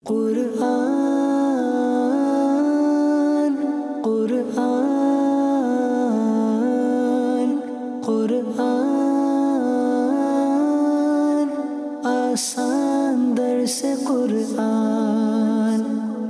قرآن قرآن قرآن آسان درس قرآن۔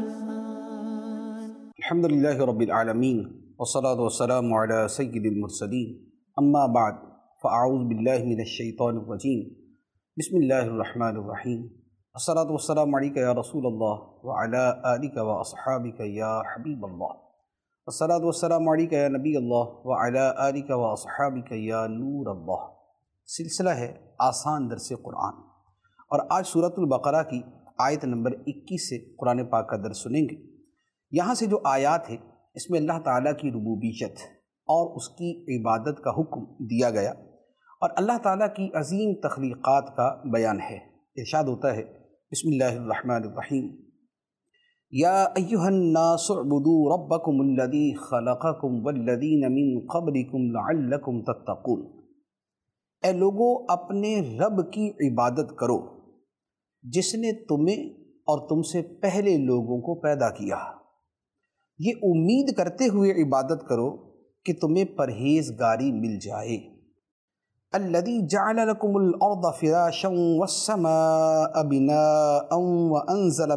الحمدللہ رب العالمین والصلاة والسلام علی سید المرسلین، اما بعد فاعوذ باللہ من الشیطان الرجیم، بسم اللہ الرحمن الرحیم، الصلاة والسلام علیکہ یا رسول اللہ وعلی آلکہ واصحابکہ یا حبیب اللہ، الصلاة والسلام علیکہ یا نبی اللہ وعلی آلکہ واصحابکہ یا نور اللہ۔ سلسلہ ہے آسان درس قرآن، اور آج سورۃ البقرہ کی آیت نمبر 21 سے قرآن پاک کا درس سنیں گے۔ یہاں سے جو آیات ہے اس میں اللہ تعالیٰ کی ربوبیت اور اس کی عبادت کا حکم دیا گیا، اور اللہ تعالیٰ کی عظیم تخلیقات کا بیان ہے۔ ارشاد ہوتا ہے بسم اللہ الرحمن الرحیم، یا ایہا الناس اعبدوا ربکم الذی خلقکم والذین من قبلکم لعلکم تتقون۔ اے لوگو، اپنے رب کی عبادت کرو جس نے تمہیں اور تم سے پہلے لوگوں کو پیدا کیا، یہ امید کرتے ہوئے عبادت کرو کہ تمہیں پرہیزگاری مل جائے۔ الذی جعل لکم الارض فراشا والسماء بناء وانزل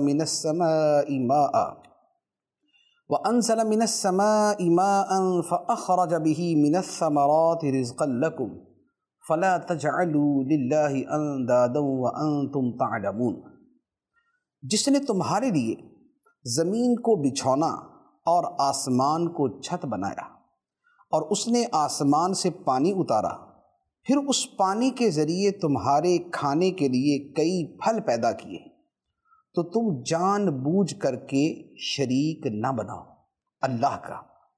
من السماء ماء فاخرج به من الثمرات رزقا لکم فلا تجعلوا للہ اندادا وانتم تعلمون۔ جس نے تمہارے لیے زمین کو بچھونا اور آسمان کو چھت بنایا، اور اس نے آسمان سے پانی اتارا، پھر اس پانی کے ذریعے تمہارے کھانے کے لیے کئی پھل پیدا کیے، تو تم جان بوجھ کر کے شریک نہ بناؤ اللہ کا۔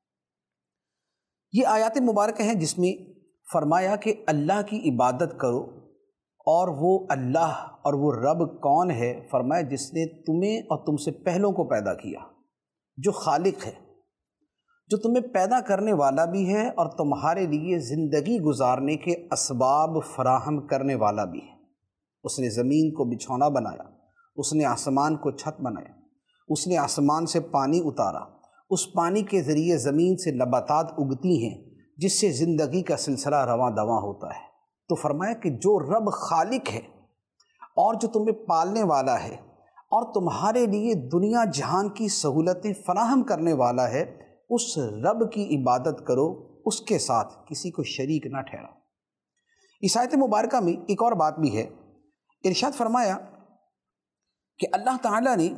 یہ آیات مبارکہ ہیں جس میں فرمایا کہ اللہ کی عبادت کرو، اور وہ اللہ اور وہ رب کون ہے؟ فرمایا جس نے تمہیں اور تم سے پہلوں کو پیدا کیا، جو خالق ہے، جو تمہیں پیدا کرنے والا بھی ہے اور تمہارے لیے زندگی گزارنے کے اسباب فراہم کرنے والا بھی ہے۔ اس نے زمین کو بچھونا بنایا، اس نے آسمان کو چھت بنایا، اس نے آسمان سے پانی اتارا، اس پانی کے ذریعے زمین سے نباتات اگتی ہیں جس سے زندگی کا سلسلہ رواں دواں ہوتا ہے۔ تو فرمایا کہ جو رب خالق ہے اور جو تمہیں پالنے والا ہے اور تمہارے لیے دنیا جہان کی سہولتیں فراہم کرنے والا ہے، اس رب کی عبادت کرو، اس کے ساتھ کسی کو شریک نہ ٹھہراؤ۔ اس آیت مبارکہ میں ایک اور بات بھی ہے۔ ارشاد فرمایا کہ اللہ تعالیٰ نے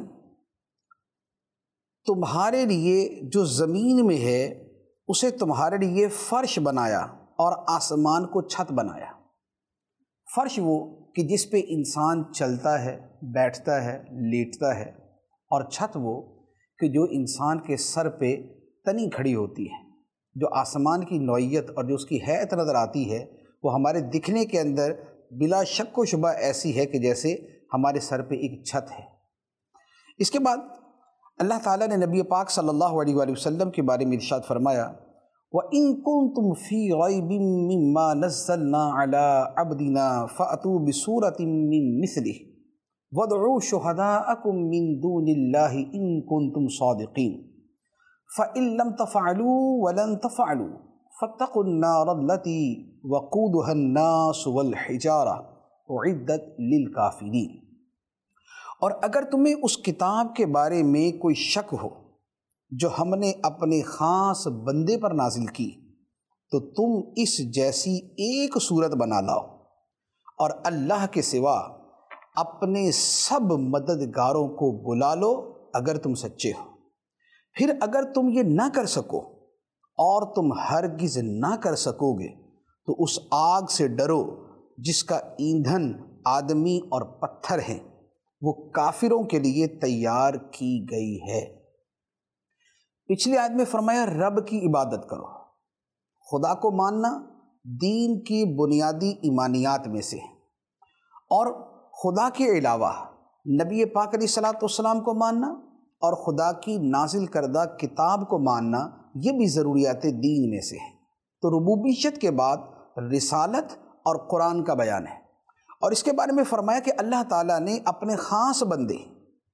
تمہارے لیے جو زمین میں ہے اسے تمہارے لیے فرش بنایا اور آسمان کو چھت بنایا۔ فرش وہ کہ جس پہ انسان چلتا ہے، بیٹھتا ہے، لیٹتا ہے، اور چھت وہ کہ جو انسان کے سر پہ تنی کھڑی ہوتی ہے۔ جو آسمان کی نوعیت اور جو اس کی حیت نظر آتی ہے وہ ہمارے دکھنے کے اندر بلا شک و شبہ ایسی ہے کہ جیسے ہمارے سر پہ ایک چھت ہے۔ اس کے بعد اللہ تعالیٰ نے نبی پاک صلی اللہ علیہ وآلہ وسلم کے بارے میں ارشاد فرمایا، وَإِن كُنتُمْ فِي رَيْبٍ مِّمَّا نَزَّلْنَا عَلَىٰ عَبْدِنَا فَأْتُوا بِسُورَةٍ مِّن مِّثْلِهِ وَادْعُوا شُهَدَاءَكُم مِّن دُونِ اللَّهِ إِن كُنتُمْ صَادِقِينَ فَإِن لَّمْ تَفْعَلُوا وَلَن تَفْعَلُوا فَاتَّقُوا النَّارَ الَّتِي وَقُودُهَا النَّاسُ وَالْحِجَارَةُ أُعِدَّتْ لِلْكَافِرِينَ۔ اور اگر تمہیں اس کتاب کے بارے میں کوئی شک ہو جو ہم نے اپنے خاص بندے پر نازل کی، تو تم اس جیسی ایک صورت بنا لاؤ، اور اللہ کے سوا اپنے سب مددگاروں کو بلا لو اگر تم سچے ہو۔ پھر اگر تم یہ نہ کر سکو اور تم ہرگز نہ کر سکو گے تو اس آگ سے ڈرو جس کا ایندھن آدمی اور پتھر ہیں، وہ کافروں کے لیے تیار کی گئی ہے۔ پچھلی آیت میں فرمایا رب کی عبادت کرو۔ خدا کو ماننا دین کی بنیادی ایمانیات میں سے ہے، اور خدا کے علاوہ نبی پاک علیہ الصلوۃ والسلام کو ماننا اور خدا کی نازل کردہ کتاب کو ماننا یہ بھی ضروریات دین میں سے ہے۔ تو ربوبیت کے بعد رسالت اور قرآن کا بیان ہے، اور اس کے بارے میں فرمایا کہ اللہ تعالیٰ نے اپنے خاص بندے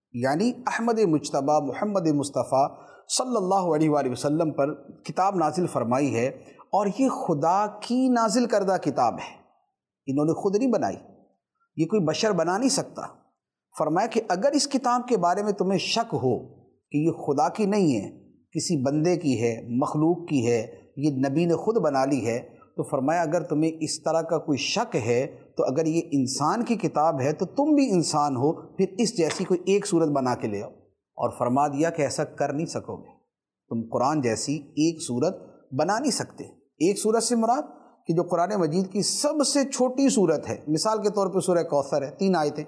یعنی احمد مجتبیٰ محمد مصطفیٰ صلی اللہ علیہ وآلہ وسلم پر کتاب نازل فرمائی ہے، اور یہ خدا کی نازل کردہ کتاب ہے، انہوں نے خود نہیں بنائی، یہ کوئی بشر بنا نہیں سکتا۔ فرمایا کہ اگر اس کتاب کے بارے میں تمہیں شک ہو کہ یہ خدا کی نہیں ہے، کسی بندے کی ہے، مخلوق کی ہے، یہ نبی نے خود بنا لی ہے، تو فرمایا اگر تمہیں اس طرح کا کوئی شک ہے تو اگر یہ انسان کی کتاب ہے تو تم بھی انسان ہو، پھر اس جیسی کوئی ایک صورت بنا کے لے آؤ۔ اور فرما دیا کہ ایسا کر نہیں سکو گے، تم قرآن جیسی ایک صورت بنا نہیں سکتے۔ ایک صورت سے مراد کہ جو قرآن مجید کی سب سے چھوٹی صورت ہے، مثال کے طور پہ سورہ کوثر ہے، 3 آیتیں،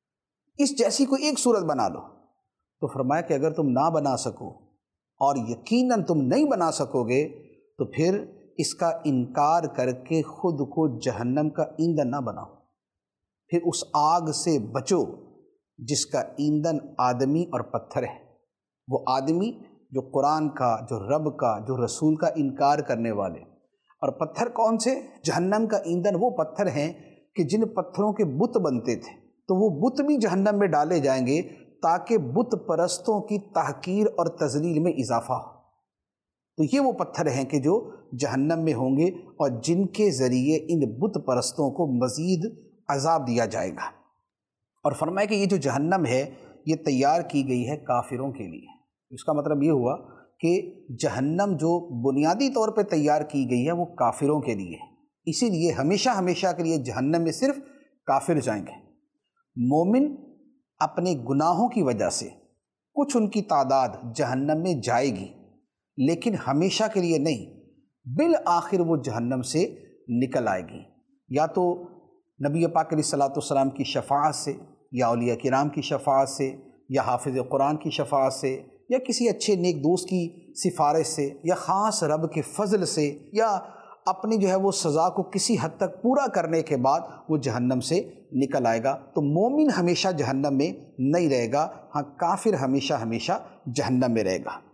اس جیسی کوئی ایک صورت بنا لو۔ تو فرمایا کہ اگر تم نہ بنا سکو، اور یقیناً تم نہیں بنا سکو گے، تو پھر اس کا انکار کر کے خود کو جہنم کا ایندھن نہ بناؤ، پھر اس آگ سے بچو جس کا ایندھن آدمی اور پتھر ہے۔ وہ آدمی جو قرآن کا، جو رب کا، جو رسول کا انکار کرنے والے، اور پتھر کون سے؟ جہنم کا ایندھن وہ پتھر ہیں کہ جن پتھروں کے بت بنتے تھے، تو وہ بت بھی جہنم میں ڈالے جائیں گے تاکہ بت پرستوں کی تحقیر اور تذلیل میں اضافہ ہو۔ تو یہ وہ پتھر ہیں کہ جو جہنم میں ہوں گے، اور جن کے ذریعے ان بت پرستوں کو مزید عذاب دیا جائے گا۔ اور فرمایا کہ یہ جو جہنم ہے یہ تیار کی گئی ہے کافروں کے لیے۔ اس کا مطلب یہ ہوا کہ جہنم جو بنیادی طور پہ تیار کی گئی ہے وہ کافروں کے لیے، اسی لیے ہمیشہ ہمیشہ کے لیے جہنم میں صرف کافر جائیں گے۔ مومن اپنے گناہوں کی وجہ سے کچھ ان کی تعداد جہنم میں جائے گی، لیکن ہمیشہ کے لیے نہیں، بالآخر وہ جہنم سے نکل آئے گی، یا تو نبی پاک علیہ الصلوۃ کی شفاعت سے، یا اولیاء کرام کی شفاعت سے، یا حافظ قرآن کی شفاعت سے، یا کسی اچھے نیک دوست کی سفارش سے، یا خاص رب کے فضل سے، یا اپنی جو ہے وہ سزا کو کسی حد تک پورا کرنے کے بعد وہ جہنم سے نکل آئے گا۔ تو مومن ہمیشہ جہنم میں نہیں رہے گا، ہاں کافر ہمیشہ ہمیشہ جہنم میں رہے گا۔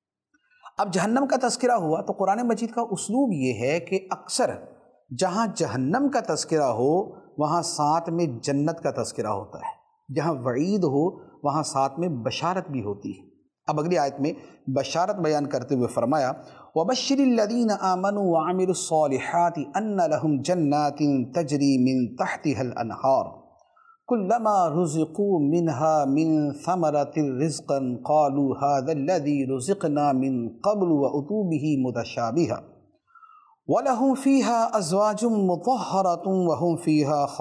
اب جہنم کا تذکرہ ہوا تو قرآن مجید کا اسلوب یہ ہے کہ اکثر جہاں جہنم کا تذکرہ ہو وہاں ساتھ میں جنت کا تذکرہ ہوتا ہے، جہاں وعید ہو وہاں ساتھ میں بشارت بھی ہوتی ہے۔ اب اگلی آیت میں بشارت بیان کرتے ہوئے فرمایا وَبَشِّرِ الَّذِينَ آمَنُوا وَعَمِلُوا الصَّالِحَاتِ أَنَّ لَهُمْ جَنَّاتٍ تَجْرِي مِن تَحْتِهَا الْأَنْهَارُ كُلَّمَا رُزِقُوا مِنْهَا مِن ثَمَرَةٍ رِزْقًا قَالُوا هَذَا الَّذِي رُزِقْنَا مِن قَبْلُ وَأُتُوا بِهِ مُتَشَابِهًا وَلَهُمْ فِيهَا أَزْوَاجٌ مُطَهَّرَةٌ وَهُمْ فِيهَا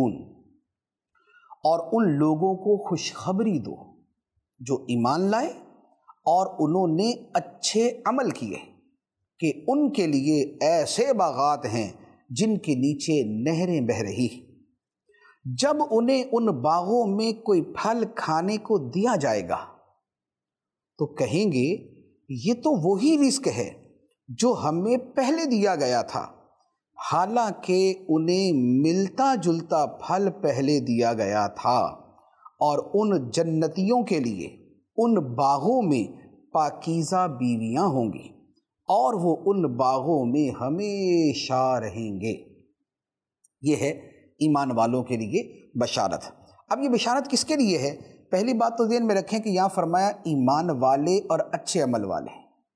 خَالِدُونَ۔ اور ان لوگوں کو خوشخبری دو جو ایمان لائے اور انہوں نے اچھے عمل کیے کہ ان کے لیے ایسے باغات ہیں جن کے نیچے نہریں بہہ رہی ہیں۔ جب انہیں ان باغوں میں کوئی پھل کھانے کو دیا جائے گا تو کہیں گے یہ تو وہی رزق ہے جو ہمیں پہلے دیا گیا تھا، حالانکہ انہیں ملتا جلتا پھل پہلے دیا گیا تھا، اور ان جنتیوں کے لیے ان باغوں میں پاکیزہ بیویاں ہوں گی، اور وہ ان باغوں میں ہمیشہ رہیں گے۔ یہ ہے ایمان والوں کے لیے بشارت۔ اب یہ بشارت کس کے لیے ہے؟ پہلی بات تو ذہن میں رکھیں کہ یہاں فرمایا ایمان والے اور اچھے عمل والے۔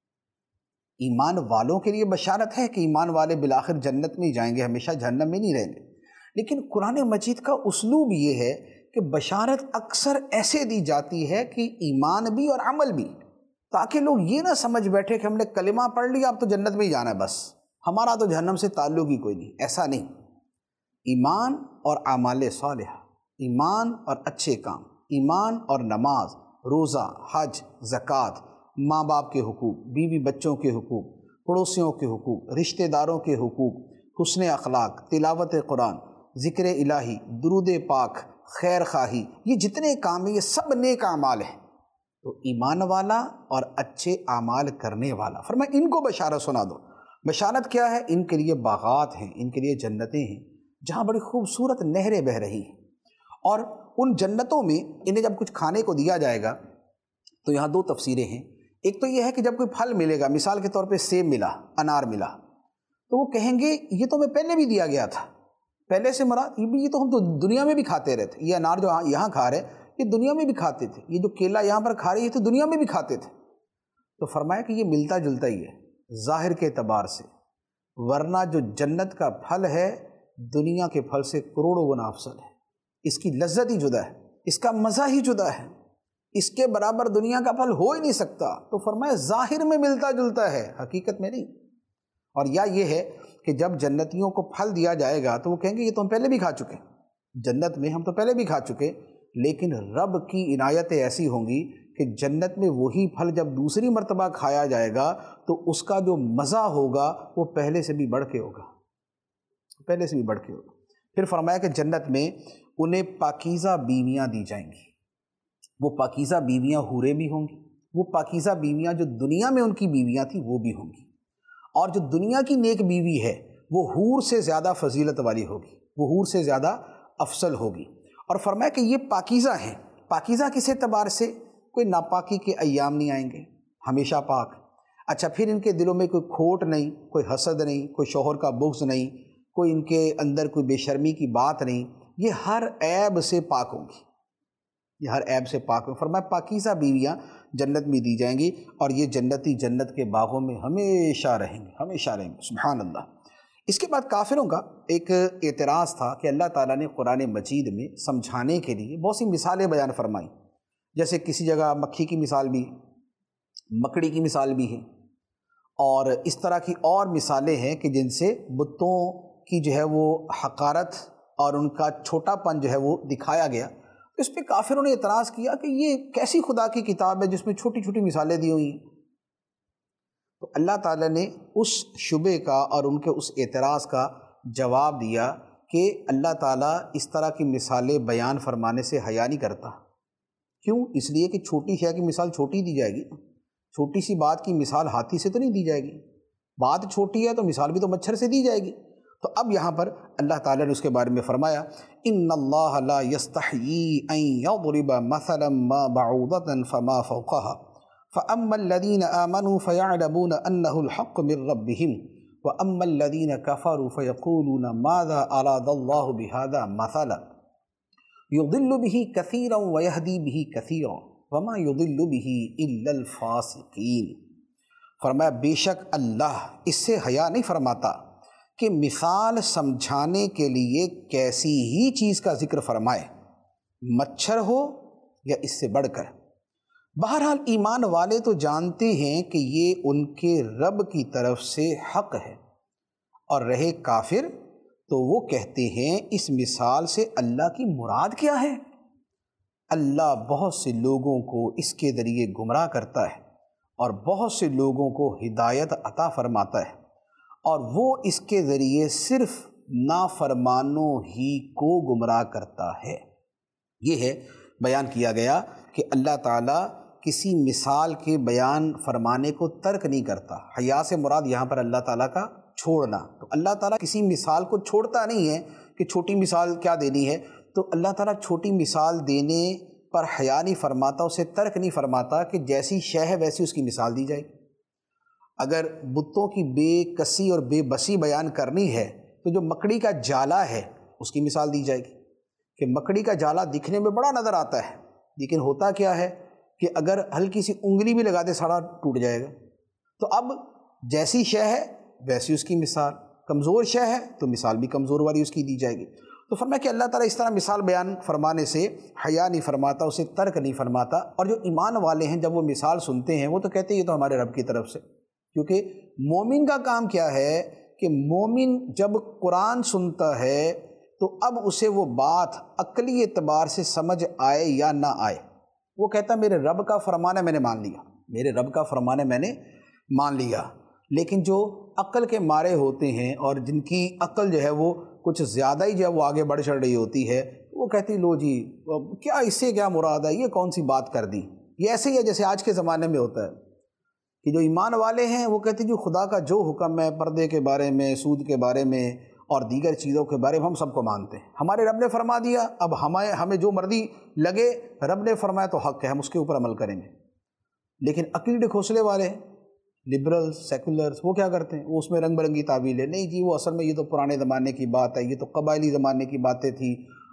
ایمان والوں کے لیے بشارت ہے کہ ایمان والے بالآخر جنت میں ہی جائیں گے، ہمیشہ جہنم میں نہیں رہیں گے، لیکن قرآن مجید کا اسلوب یہ ہے کہ بشارت اکثر ایسے دی جاتی ہے کہ ایمان بھی اور عمل بھی، تاکہ لوگ یہ نہ سمجھ بیٹھے کہ ہم نے کلمہ پڑھ لیا اب تو جنت میں ہی جانا ہے، بس ہمارا تو جہنم سے تعلق ہی کوئی نہیں۔ ایسا نہیں، ایمان اور اعمال صالحہ، ایمان اور اچھے کام، ایمان اور نماز، روزہ، حج، زکوٰۃ، ماں باپ کے حقوق، بیوی بچوں کے حقوق، پڑوسیوں کے حقوق، رشتہ داروں کے حقوق، حسن اخلاق، تلاوت قرآن، ذکر الہی، درود پاک، خیر خواہی، یہ جتنے کام ہیں یہ سب نیک اعمال ہیں۔ تو ایمان والا اور اچھے اعمال کرنے والا، فرمایا ان کو بشارت سنا دو۔ بشارت کیا ہے؟ ان کے لیے باغات ہیں، ان کے لیے جنتیں ہیں جہاں بڑی خوبصورت نہریں بہہ رہی ہیں، اور ان جنتوں میں انہیں جب کچھ کھانے کو دیا جائے گا تو یہاں 2 تفسیریں ہیں۔ ایک تو یہ ہے کہ جب کوئی پھل ملے گا، مثال کے طور پہ سیب ملا، انار ملا، تو وہ کہیں گے یہ تو ہمیں پہلے بھی دیا گیا تھا۔ پہلے سے مراد یہ تو ہم تو دنیا میں بھی کھاتے رہتے، یہ انار جو یہاں کھا رہے یہ دنیا میں بھی کھاتے تھے، یہ جو کیلا یہاں پر کھا رہے ہیں تو دنیا میں بھی کھاتے تھے۔ تو فرمایا کہ یہ ملتا جلتا ہی ہے ظاہر کے اعتبار سے، ورنہ جو جنت کا پھل ہے دنیا کے پھل سے کروڑوں گنا افضل ہے۔ اس کی لذت ہی جدا ہے، اس کا مزہ ہی جدا ہے، اس کے برابر دنیا کا پھل ہو ہی نہیں سکتا۔ تو فرمایا ظاہر میں ملتا جلتا ہے، حقیقت میں نہیں۔ اور یا یہ ہے کہ جب جنتیوں کو پھل دیا جائے گا تو وہ کہیں گے یہ تو ہم پہلے بھی کھا چکے، جنت میں ہم تو پہلے بھی کھا چکے، لیکن رب کی عنایتیں ایسی ہوں گی کہ جنت میں وہی پھل جب دوسری مرتبہ کھایا جائے گا تو اس کا جو مزہ ہوگا وہ پہلے سے بھی بڑھ کے ہوگا، پہلے سے بھی بڑھ کے ہوگا۔ پھر فرمایا کہ جنت میں انہیں پاکیزہ بیویاں دی جائیں گی، وہ پاکیزہ بیویاں حوریں بھی ہوں گی، وہ پاکیزہ بیویاں جو دنیا میں ان کی بیویاں تھیں وہ بھی ہوں گی، اور جو دنیا کی نیک بیوی ہے وہ حور سے زیادہ فضیلت والی ہوگی، وہ حور سے زیادہ افضل ہوگی۔ اور فرمایا کہ یہ پاکیزہ ہیں، پاکیزہ کس اعتبار سے؟ کوئی ناپاکی کے ایام نہیں آئیں گے، ہمیشہ پاک۔ اچھا، پھر ان کے دلوں میں کوئی کھوٹ نہیں، کوئی حسد نہیں، کوئی شوہر کا بغض نہیں، کوئی ان کے اندر کوئی بے شرمی کی بات نہیں، یہ ہر عیب سے پاک ہوں گی، یہ ہر عیب سے پاک ہوں۔ فرمایا پاکیزہ بیویاں جنت میں دی جائیں گی، اور یہ جنتی جنت کے باغوں میں ہمیشہ رہیں گے، ہمیشہ رہیں گے۔ سبحان اللہ۔ اس کے بعد کافروں کا ایک اعتراض تھا کہ اللہ تعالیٰ نے قرآن مجید میں سمجھانے کے لیے بہت سی مثالیں بیان فرمائیں، جیسے کسی جگہ مکھی کی مثال بھی، مکڑی کی مثال بھی ہے، اور اس طرح کی اور مثالیں ہیں کہ جن سے بتوں کی جو ہے وہ حقارت اور ان کا چھوٹا پن جو ہے وہ دکھایا گیا۔ اس پہ کافروں نے اعتراض کیا کہ یہ کیسی خدا کی کتاب ہے جس میں چھوٹی چھوٹی مثالیں دی ہوئی ہیں؟ تو اللہ تعالیٰ نے اس شبہ کا اور ان کے اس اعتراض کا جواب دیا کہ اللہ تعالیٰ اس طرح کی مثالیں بیان فرمانے سے حیا نہیں کرتا۔ کیوں؟ اس لیے کہ چھوٹی شے کی مثال چھوٹی دی جائے گی، چھوٹی سی بات کی مثال ہاتھی سے تو نہیں دی جائے گی، بات چھوٹی ہے تو مثال بھی تو مچھر سے دی جائے گی۔ تو اب یہاں پر اللہ تعالیٰ نے اس کے بارے میں فرمایا ان اللہ لا یستحیی ان یضرب مثلا ما بعوضۃ فما فوقها فاما الذین آمنوا فیعلمون انہ الحق من ربهم واما الذین کفروا فیقولون ماذا اراد اللہ بہذا مثلا یضل به کثیرا ویہدی به کثیرا وما یضل به الا الفاسقین۔ فرمایا بے شک اللہ اس سے حیا نہیں فرماتا کہ مثال سمجھانے کے لیے کیسی ہی چیز کا ذکر فرمائے، مچھر ہو یا اس سے بڑھ کر۔ بہرحال ایمان والے تو جانتے ہیں کہ یہ ان کے رب کی طرف سے حق ہے، اور رہے کافر تو وہ کہتے ہیں اس مثال سے اللہ کی مراد کیا ہے؟ اللہ بہت سے لوگوں کو اس کے ذریعے گمراہ کرتا ہے اور بہت سے لوگوں کو ہدایت عطا فرماتا ہے، اور وہ اس کے ذریعے صرف نافرمانوں ہی کو گمراہ کرتا ہے۔ یہ ہے بیان کیا گیا کہ اللہ تعالیٰ کسی مثال کے بیان فرمانے کو ترک نہیں کرتا۔ حیا سے مراد یہاں پر اللہ تعالیٰ کا چھوڑنا، تو اللہ تعالیٰ کسی مثال کو چھوڑتا نہیں ہے کہ چھوٹی مثال کیا دینی ہے، تو اللہ تعالیٰ چھوٹی مثال دینے پر حیا نہیں فرماتا، اسے ترک نہیں فرماتا کہ جیسی شے ہے ویسی اس کی مثال دی جائے۔ اگر بتوں کی بے کسی اور بے بسی بیان کرنی ہے تو جو مکڑی کا جالا ہے اس کی مثال دی جائے گی کہ مکڑی کا جالا دکھنے میں بڑا نظر آتا ہے، لیکن ہوتا کیا ہے کہ اگر ہلکی سی انگلی بھی لگا دے سارا ٹوٹ جائے گا۔ تو اب جیسی شے ہے ویسی اس کی مثال، کمزور شے ہے تو مثال بھی کمزور والی اس کی دی جائے گی۔ تو فرمایا کہ اللہ تعالیٰ اس طرح مثال بیان فرمانے سے حیا نہیں فرماتا، اسے ترک نہیں فرماتا۔ اور جو ایمان والے ہیں جب وہ مثال سنتے ہیں وہ تو کہتے ہیں یہ تو ہمارے رب کی طرف سے، کیونکہ مومن کا کام کیا ہے کہ مومن جب قرآن سنتا ہے تو اب اسے وہ بات عقلی اعتبار سے سمجھ آئے یا نہ آئے، وہ کہتا میرے رب کا فرمان ہے میں نے مان لیا، میرے رب کا فرمان ہے میں نے مان لیا۔ لیکن جو عقل کے مارے ہوتے ہیں اور جن کی عقل جو ہے وہ کچھ زیادہ ہی جو ہے وہ آگے بڑھ چڑھ رہی ہوتی ہے، وہ کہتی لو جی کیا اس سے کیا مراد ہے، یہ کون سی بات کر دی۔ یہ ایسے ہی ہے جیسے آج کے زمانے میں ہوتا ہے کہ جو ایمان والے ہیں وہ کہتے ہیں جو خدا کا جو حکم ہے پردے کے بارے میں، سود کے بارے میں اور دیگر چیزوں کے بارے میں ہم سب کو مانتے ہیں، ہمارے رب نے فرما دیا، اب ہمیں جو مرضی لگے، رب نے فرمایا تو حق ہے، ہم اس کے اوپر عمل کریں گے۔ لیکن عقلی ڈھکوسلے والے لبرلز، سیکولرز، وہ کیا کرتے ہیں؟ وہ اس میں رنگ برنگی تعویل ہے، نہیں جی وہ اصل میں یہ تو پرانے زمانے کی بات ہے، یہ تو قبائلی زمانے کی باتیں تھی،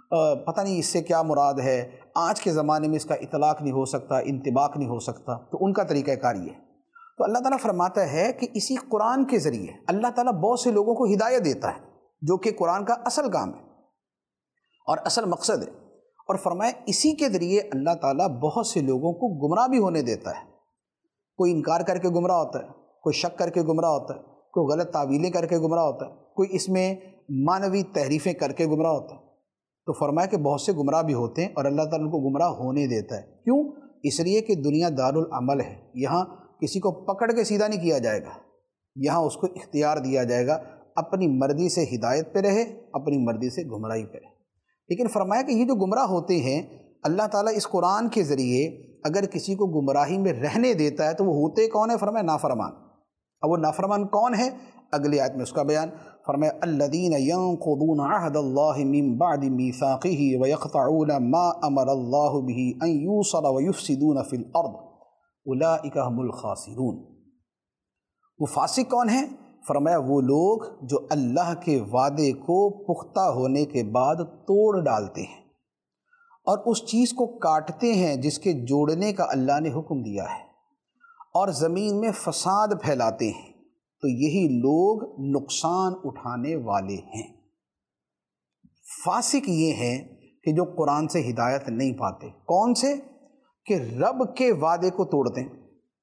پتہ نہیں اس سے کیا مراد ہے، آج کے زمانے میں اس کا اطلاق نہیں ہو سکتا، انطباق نہیں ہو سکتا، تو ان کا طریقہ کار یہ ہے۔ تو اللہ تعالیٰ فرماتا ہے کہ اسی قرآن کے ذریعے اللہ تعالیٰ بہت سے لوگوں کو ہدایت دیتا ہے، جو کہ قرآن کا اصل کام ہے اور اصل مقصد ہے، اور فرمایا اسی کے ذریعے اللہ تعالیٰ بہت سے لوگوں کو گمراہ بھی ہونے دیتا ہے۔ کوئی انکار کر کے گمراہ ہوتا ہے، کوئی شک کر کے گمراہ ہوتا ہے، کوئی غلط تعویلیں کر کے گمراہ ہوتا ہے، کوئی اس میں معنوی تحریفیں کر کے گمراہ ہوتا ہے۔ تو فرمایا کہ بہت سے گمراہ بھی ہوتے ہیں اور اللہ تعالیٰ ان کو گمراہ ہونے دیتا ہے۔ کیوں؟ اس لیے کہ دنیا دارالعمل ہے، یہاں کسی کو پکڑ کے سیدھا نہیں کیا جائے گا، یہاں اس کو اختیار دیا جائے گا، اپنی مرضی سے ہدایت پہ رہے، اپنی مرضی سے گمراہی پہ رہے۔ لیکن فرمایا کہ یہ جو گمراہ ہوتے ہیں، اللہ تعالیٰ اس قرآن کے ذریعے اگر کسی کو گمراہی میں رہنے دیتا ہے تو وہ ہوتے کون ہے؟ فرمایا نافرمان۔ اب وہ نافرمان کون ہے؟ اگلی آیت میں اس کا بیان فرمایا الذین ینقضون عہد اللہ من بعد میثاقہ ویقطعون ما امر اللہ بہ ان یوصل ویفسدون فی الارض اولئک هم الخاسرون۔ وہ فاسق کون ہیں؟ فرمایا وہ لوگ جو اللہ کے وعدے کو پختہ ہونے کے بعد توڑ ڈالتے ہیں اور اس چیز کو کاٹتے ہیں جس کے جوڑنے کا اللہ نے حکم دیا ہے، اور زمین میں فساد پھیلاتے ہیں، تو یہی لوگ نقصان اٹھانے والے ہیں۔ فاسق یہ ہیں کہ جو قرآن سے ہدایت نہیں پاتے۔ کون سے؟ کہ رب کے وعدے کو توڑتے ہیں۔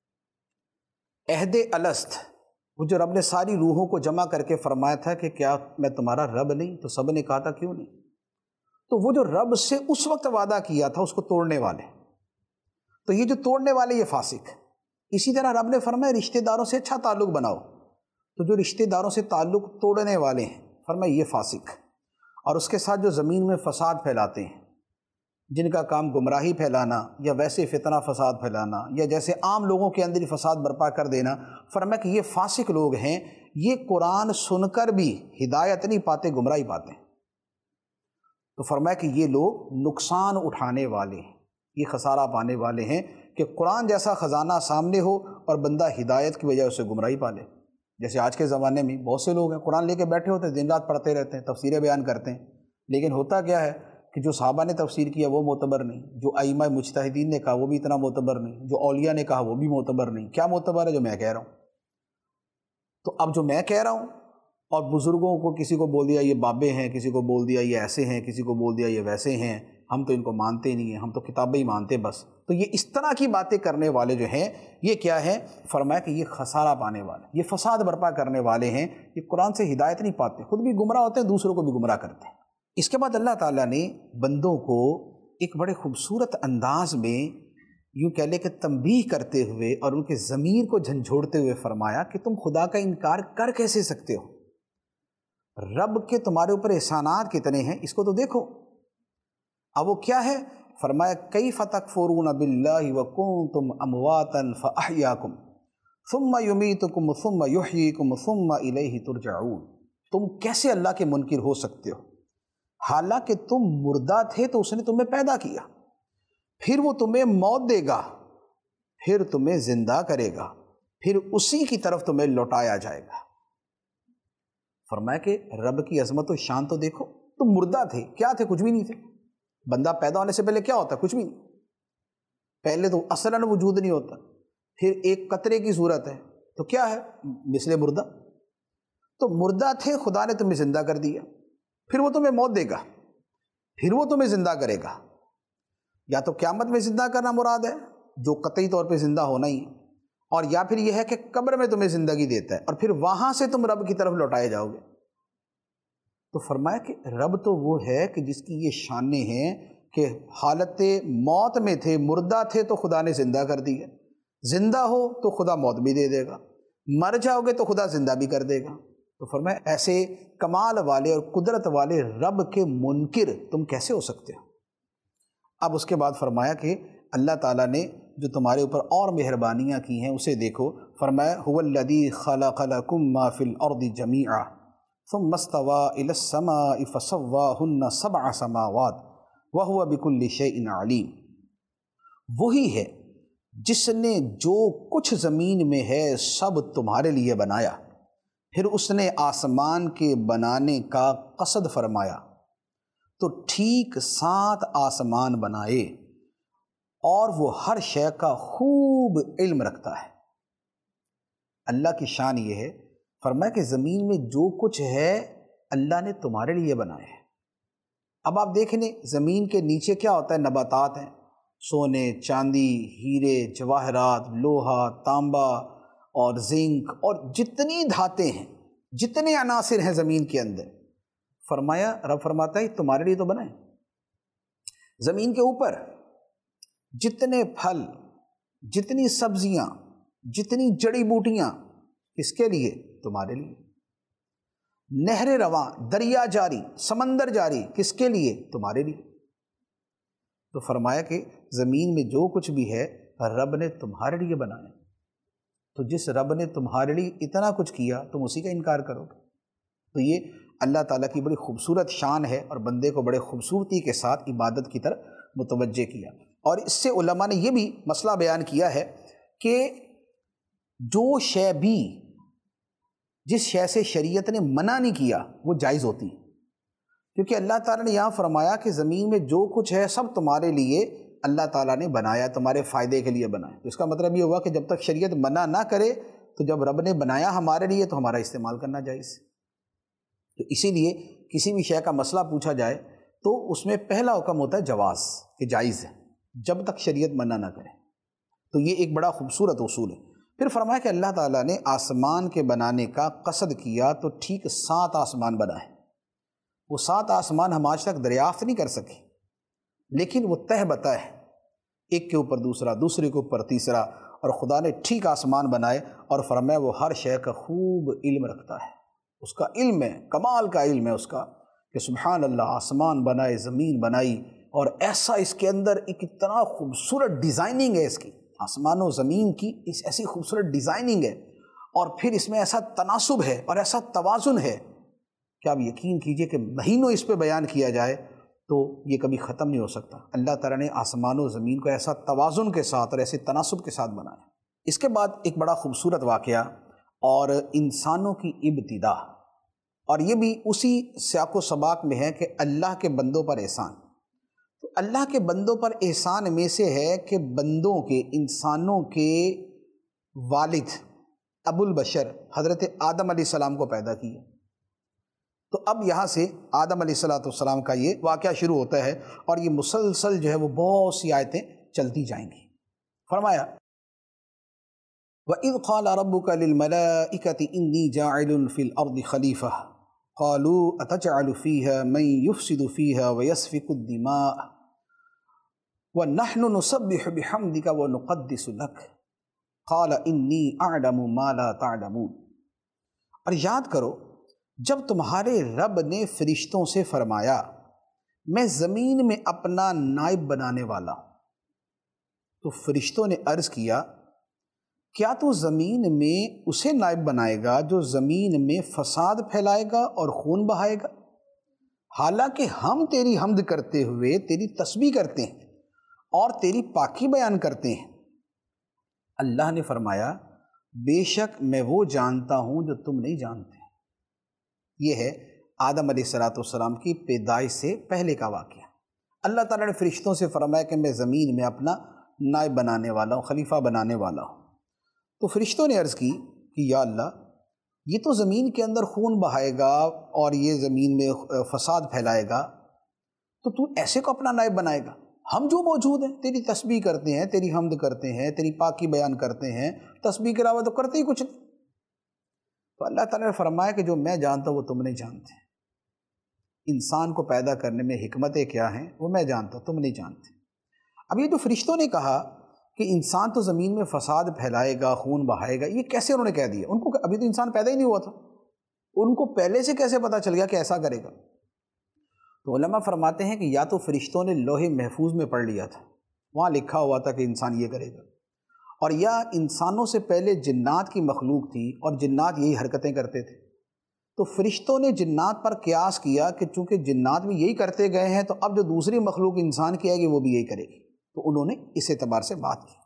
عہد الست، وہ جو رب نے ساری روحوں کو جمع کر کے فرمایا تھا کہ کیا میں تمہارا رب نہیں؟ تو سب نے کہا تھا کیوں نہیں؟ تو وہ جو رب سے اس وقت وعدہ کیا تھا اس کو توڑنے والے، تو یہ جو توڑنے والے یہ فاسق۔ اسی طرح رب نے فرمایا رشتہ داروں سے اچھا تعلق بناؤ، تو جو رشتہ داروں سے تعلق توڑنے والے ہیں فرمایا یہ فاسق۔ اور اس کے ساتھ جو زمین میں فساد پھیلاتے ہیں، جن کا کام گمراہی پھیلانا یا ویسے فتنہ فساد پھیلانا یا جیسے عام لوگوں کے اندر فساد برپا کر دینا، فرمایا کہ یہ فاسق لوگ ہیں، یہ قرآن سن کر بھی ہدایت نہیں پاتے، گمراہی پاتے ہیں۔ تو فرمایا کہ یہ لوگ نقصان اٹھانے والے ہیں، یہ خسارہ پانے والے ہیں کہ قرآن جیسا خزانہ سامنے ہو اور بندہ ہدایت کی وجہ سے گمراہی پا لے۔ جیسے آج کے زمانے میں بہت سے لوگ ہیں قرآن لے کے بیٹھے ہوتے ہیں، دن رات پڑھتے رہتے ہیں، تفسیریں بیان کرتے ہیں، لیکن ہوتا کیا ہے کہ جو صحابہ نے تفسیر کیا وہ معتبر نہیں، جو ائمہ مجتہدین نے کہا وہ بھی اتنا معتبر نہیں، جو اولیاء نے کہا وہ بھی معتبر نہیں۔ کیا معتبر ہے؟ جو میں کہہ رہا ہوں۔ تو اب جو میں کہہ رہا ہوں اور بزرگوں کو کسی کو بول دیا یہ بابے ہیں، کسی کو بول دیا یہ ایسے ہیں، کسی کو بول دیا یہ ویسے ہیں، ہم تو ان کو مانتے نہیں ہیں، ہم تو کتابیں ہی مانتے بس۔ تو یہ اس طرح کی باتیں کرنے والے جو ہیں یہ کیا ہے؟ فرمایا کہ یہ خسارہ پانے والے، یہ فساد برپا کرنے والے ہیں، یہ قرآن سے ہدایت نہیں پاتے، خود بھی گمراہ ہوتے ہیں، دوسروں کو بھی گمراہ کرتے ہیں۔ اس کے بعد اللہ تعالیٰ نے بندوں کو ایک بڑے خوبصورت انداز میں یوں کہہ لے کہ تنبیہ کرتے ہوئے اور ان کے ضمیر کو جھنجھوڑتے ہوئے فرمایا کہ تم خدا کا انکار کر کیسے سکتے ہو؟ رب کے تمہارے اوپر احسانات کتنے ہیں اس کو تو دیکھو۔ اب وہ کیا ہے؟ فرمایا کیف تکفرون باللہ وکنتم امواتا فاحیاکم ثم یمیتکم ثم یحییکم ثم الیہ ترجعون۔ تم کیسے اللہ کے منکر ہو سکتے ہو؟ حالانکہ تم مردہ تھے تو اس نے تمہیں پیدا کیا، پھر وہ تمہیں موت دے گا، پھر تمہیں زندہ کرے گا، پھر اسی کی طرف تمہیں لوٹایا جائے گا۔ فرمایا کہ رب کی عظمت و شان تو دیکھو، تم مردہ تھے، کیا تھے؟ کچھ بھی نہیں تھے۔ بندہ پیدا ہونے سے پہلے کیا ہوتا ہے؟ کچھ بھی نہیں، پہلے تو اصلاً وجود نہیں ہوتا، پھر ایک قطرے کی صورت ہے تو کیا ہے؟ مثل مردہ۔ تو مردہ تھے، خدا نے تمہیں زندہ کر دیا، پھر وہ تمہیں موت دے گا، پھر وہ تمہیں زندہ کرے گا۔ یا تو قیامت میں زندہ کرنا مراد ہے جو قطعی طور پہ زندہ ہونا ہی ہے، اور یا پھر یہ ہے کہ قبر میں تمہیں زندگی دیتا ہے اور پھر وہاں سے تم رب کی طرف لوٹائے جاؤ گے۔ تو فرمایا کہ رب تو وہ ہے کہ جس کی یہ شانیں ہیں کہ حالت موت میں تھے، مردہ تھے تو خدا نے زندہ کر دیا، زندہ ہو تو خدا موت بھی دے دے گا، مر جاؤ گے تو خدا زندہ بھی کر دے گا۔ تو فرمایا ایسے کمال والے اور قدرت والے رب کے منکر تم کیسے ہو سکتے ہو؟ اب اس کے بعد فرمایا کہ اللہ تعالیٰ نے جو تمہارے اوپر اور مہربانیاں کی ہیں اسے دیکھو۔ فرمایا هو الذی خلق لکم ما فی الارض جمیعا ثم استوى الى السماء فسواهن 7 سماوات وهو بكل شیء علیم۔ وہی ہے جس نے جو کچھ زمین میں ہے سب تمہارے لیے بنایا، پھر اس نے آسمان کے بنانے کا قصد فرمایا تو ٹھیک 7 آسمان بنائے اور وہ ہر شے کا خوب علم رکھتا ہے۔ اللہ کی شان یہ ہے، فرمایا کہ زمین میں جو کچھ ہے اللہ نے تمہارے لیے بنایا ہے۔ اب آپ دیکھیں زمین کے نیچے کیا ہوتا ہے، نباتات ہیں، سونے، چاندی، ہیرے، جواہرات، لوہا، تانبا اور زنک اور جتنی دھاتیں ہیں، جتنے عناصر ہیں زمین کے اندر، فرمایا رب فرماتا ہے تمہارے لیے تو بنا ہے۔ زمین کے اوپر جتنے پھل، جتنی سبزیاں، جتنی جڑی بوٹیاں، کس کے لیے؟ تمہارے لیے۔ نہر رواں، دریا جاری، سمندر جاری، کس کے لیے؟ تمہارے لیے۔ تو فرمایا کہ زمین میں جو کچھ بھی ہے رب نے تمہارے لیے بنایا۔ تو جس رب نے تمہارے لیے اتنا کچھ کیا تم اسی کا انکار کرو گے؟ تو یہ اللہ تعالیٰ کی بڑی خوبصورت شان ہے اور بندے کو بڑے خوبصورتی کے ساتھ عبادت کی طرف متوجہ کیا۔ اور اس سے علماء نے یہ بھی مسئلہ بیان کیا ہے کہ جو شے بھی جس شے سے شریعت نے منع نہیں کیا وہ جائز ہوتی ہے، کیونکہ اللہ تعالیٰ نے یہاں فرمایا کہ زمین میں جو کچھ ہے سب تمہارے لیے اللہ تعالیٰ نے بنایا، تمہارے فائدے کے لیے بنایا۔ تو اس کا مطلب یہ ہوا کہ جب تک شریعت منع نہ کرے تو جب رب نے بنایا ہمارے لیے تو ہمارا استعمال کرنا جائز ہے۔ تو اسی لیے کسی بھی شے کا مسئلہ پوچھا جائے تو اس میں پہلا حکم ہوتا ہے جواز، کہ جائز ہے جب تک شریعت منع نہ کرے۔ تو یہ ایک بڑا خوبصورت اصول ہے۔ پھر فرمایا کہ اللہ تعالیٰ نے آسمان کے بنانے کا قصد کیا تو ٹھیک 7 آسمان بنائے۔ وہ 7 آسمان ہم آج تک دریافت نہیں کر سکے، لیکن وہ تہ بتہ ہے، ایک کے اوپر دوسرا، دوسرے کے اوپر تیسرا، اور خدا نے ٹھیک آسمان بنائے اور فرمایا وہ ہر شے کا خوب علم رکھتا ہے۔ اس کا علم ہے، کمال کا علم ہے اس کا، کہ سبحان اللہ، آسمان بنائے، زمین بنائی، اور ایسا اس کے اندر ایک اتنا خوبصورت ڈیزائننگ ہے اس کی، آسمان و زمین کی ایسی خوبصورت ڈیزائننگ ہے، اور پھر اس میں ایسا تناسب ہے اور ایسا توازن ہے کہ آپ یقین کیجئے کہ مہینوں اس پہ بیان کیا جائے تو یہ کبھی ختم نہیں ہو سکتا۔ اللہ تعالیٰ نے آسمان و زمین کو ایسا توازن کے ساتھ اور ایسے تناسب کے ساتھ بنایا۔ اس کے بعد ایک بڑا خوبصورت واقعہ اور انسانوں کی ابتدا، اور یہ بھی اسی سیاق و سباق میں ہے کہ اللہ کے بندوں پر احسان۔ تو اللہ کے بندوں پر احسان میں سے ہے کہ بندوں کے، انسانوں کے والد ابو البشر حضرت آدم علیہ السلام کو پیدا کیا۔ تو اب یہاں سے آدم علیہ السلام کا یہ واقعہ شروع ہوتا ہے، اور یہ مسلسل جو ہے وہ بہت سی آیتیں چلتی جائیں گی۔ فرمایا وَإِذْ قَالَ رَبُّكَ لِلْمَلَائِكَةِ إِنِّي جَاعِلٌ فِي الْأَرْضِ خَلِيفَةً قَالُوا أَتَجْعَلُ فِيهَا مَن يُفْسِدُ فِيهَا وَيَسْفِكُ الدِّمَاءَ وَنَحْنُ نُسَبِّحُ بِحَمْدِكَ وَنُقَدِّسُ لَكَ قَالَ إِنِّي أَعْلَمُ مَا لَا تَعْلَمُونَ۔ اور یاد کرو جب تمہارے رب نے فرشتوں سے فرمایا میں زمین میں اپنا نائب بنانے والا ہوں، تو فرشتوں نے عرض کیا کیا تو زمین میں اسے نائب بنائے گا جو زمین میں فساد پھیلائے گا اور خون بہائے گا، حالانکہ ہم تیری حمد کرتے ہوئے تیری تسبیح کرتے ہیں اور تیری پاکی بیان کرتے ہیں۔ اللہ نے فرمایا بے شک میں وہ جانتا ہوں جو تم نہیں جانتے۔ یہ ہے آدم علیہ السلام کی پیدائش سے پہلے کا واقعہ۔ اللہ تعالیٰ نے فرشتوں سے فرمایا کہ میں زمین میں اپنا نائب بنانے والا ہوں، خلیفہ بنانے والا ہوں۔ تو فرشتوں نے عرض کی کہ یا اللہ یہ تو زمین کے اندر خون بہائے گا اور یہ زمین میں فساد پھیلائے گا، تو ایسے کو اپنا نائب بنائے گا؟ ہم جو موجود ہیں تیری تسبیح کرتے ہیں، تیری حمد کرتے ہیں، تیری پاکی بیان کرتے ہیں، تسبیح کے علاوہ تو کرتے ہی کچھ نہیں۔ تو اللہ تعالیٰ نے فرمایا کہ جو میں جانتا ہوں وہ تم نہیں جانتے۔ انسان کو پیدا کرنے میں حکمتیں کیا ہیں وہ میں جانتا ہوں، تم نہیں جانتے۔ اب یہ جو فرشتوں نے کہا کہ انسان تو زمین میں فساد پھیلائے گا، خون بہائے گا، یہ کیسے انہوں نے کہہ دیا؟ ان کو ابھی تو انسان پیدا ہی نہیں ہوا تھا، ان کو پہلے سے کیسے پتہ چل گیا کہ ایسا کرے گا؟ تو علماء فرماتے ہیں کہ یا تو فرشتوں نے لوح محفوظ میں پڑھ لیا تھا، وہاں لکھا ہوا تھا کہ انسان یہ کرے گا، اور یا انسانوں سے پہلے جنات کی مخلوق تھی اور جنات یہی حرکتیں کرتے تھے، تو فرشتوں نے جنات پر قیاس کیا کہ چونکہ جنات بھی یہی کرتے گئے ہیں تو اب جو دوسری مخلوق انسان کی آئے گی وہ بھی یہی کرے گی، تو انہوں نے اس اعتبار سے بات کی۔